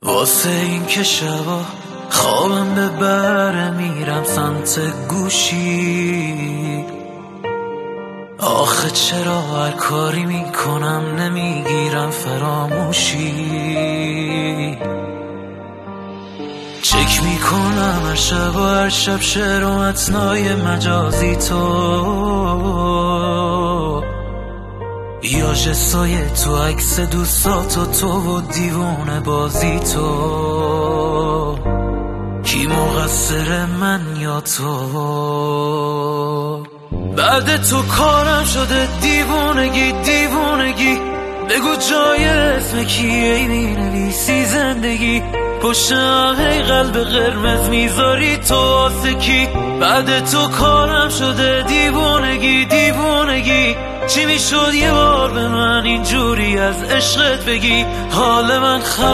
واسه این که شبا خوابم ببره میرم سمت گوشی. آخه چرا هر کاری میکنم نمیگیرم فراموشی. چک میکنم هر شب و هر شب شعر و متنای مجازی تو، یا جسای تو عکس دوستات و تو و دیوونه بازی تو. کی مقصر من یا تو؟ بعد تو کارم شده دیوونگی دیوونگی. بگو جای اسم کیه مینویسی زندگی؟ پشت آهی قلب قرمز میذاری تو واسه کی؟ بعد تو کارم شده دیوونگی دیوونگی. چی میشد یه بار به من اینجوری از عشقت بگی؟ حال من